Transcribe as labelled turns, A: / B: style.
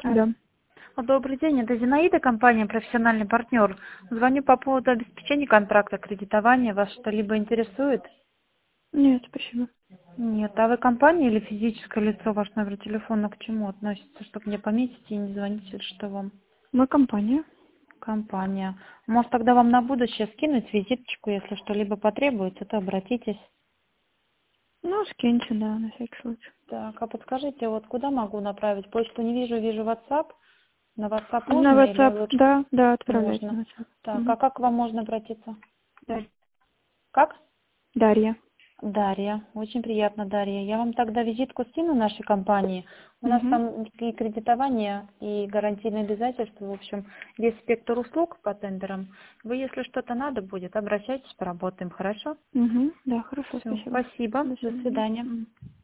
A: Да.
B: Добрый день, это Зинаида, компания «Профессиональный партнер». Звоню по поводу обеспечения контракта кредитования. Вас что-либо интересует?
A: Нет, спасибо.
B: Нет. А вы компания или физическое лицо? Ваш номер телефона к чему относится? Чтобы мне пометить и не звонить, или что вам?
A: Мы компания.
B: Компания. Может, тогда вам на будущее скинуть визиточку, если что-либо потребуется, то обратитесь.
A: Ну, скиньте, да, на всякий случай.
B: Так, а подскажите, вот куда могу направить? Почту не вижу, вижу WhatsApp. На WhatsApp
A: На
B: можно или
A: WhatsApp,
B: лучше?
A: да, отправляйте
B: Можно.
A: на WhatsApp.
B: Так, а как к вам можно обратиться?
A: Дарья.
B: Как?
A: Дарья.
B: Дарья. Очень приятно, Дарья. Я вам тогда визитку скину нашей компании. У нас
A: Угу.
B: там и кредитование, и гарантийные обязательства, в общем, весь спектр услуг по тендерам. Вы, если что-то надо будет, обращайтесь, поработаем, хорошо?
A: Угу. Да, хорошо,
B: Все,
A: спасибо.
B: спасибо.
A: До
B: До
A: свидания.
B: свидания.
A: Мгм.